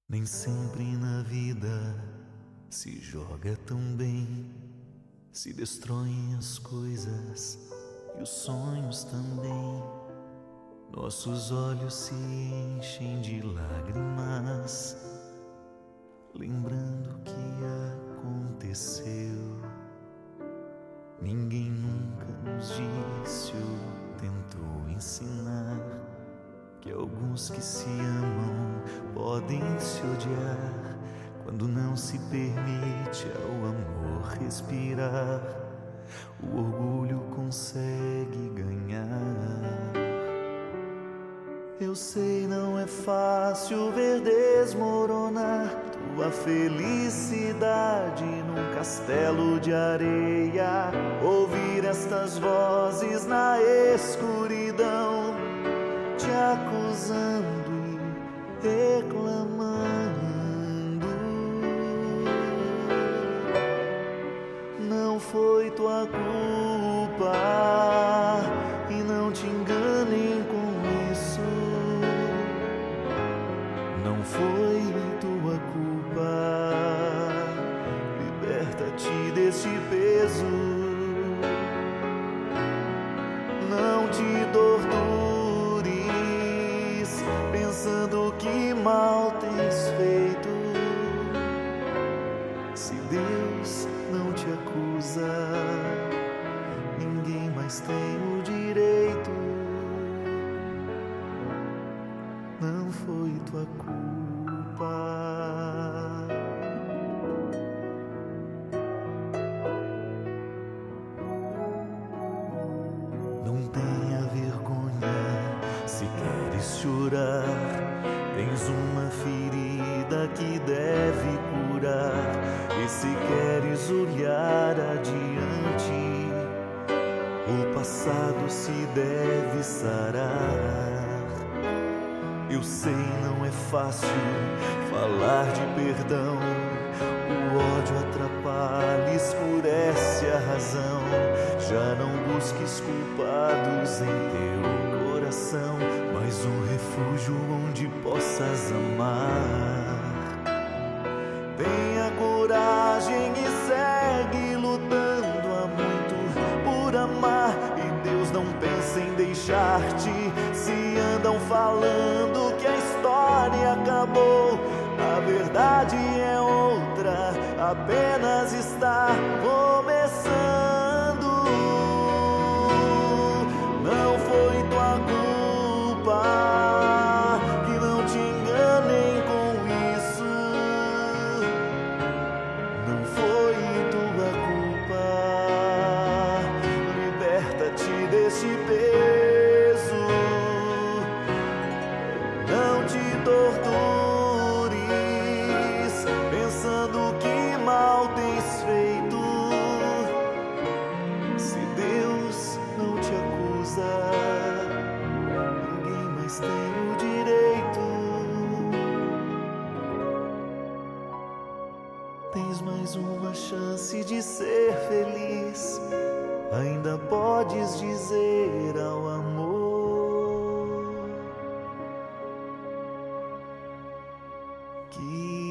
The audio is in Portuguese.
Nem sempre na vida se joga tão bem, se destroem as coisas e os sonhos também. Nossos olhos se enchem de lágrimas, lembrando o que aconteceu. Ninguém nunca nos disse ou tentou ensinar que alguns que se amam podem se odiar quando não se permite ao amor respirar. O orgulho consegue ganhar. Eu sei, não é fácil ver desmoronar tua felicidade num castelo de areia. Ouvir estas vozes na escuridão te acusando e reclamando. Não foi tua culpa e não te enganem com isso. Não foi tua culpa, liberta-te deste peso. Não te tortures pensando que mal tens feito. Se Deus não te acusa, ninguém mais tem o direito. Não foi tua culpa. Não tenha vergonha se queres chorar. Tens uma ferida que deve curar. E se queres olhar adiante, o passado se deve sarar. Eu sei, não é fácil falar de perdão. O ódio atrapalha, escurece a razão. Já não busques culpados em teu coração, mas um refúgio onde possas amar. Tenha coragem e segue lutando há muito por amar. E Deus não pensa em deixar-te. Se andam falando que a história acabou, a verdade é outra, apenas está começando. Não foi tua culpa, que não te enganem com isso. Não foi tua culpa, liberta-te deste peso. Não te tortures pensando que mal tens feito. Se Deus não te acusa, ninguém mais tem o direito. Tens mais uma chance de ser feliz. Ainda podes dizer ao amor que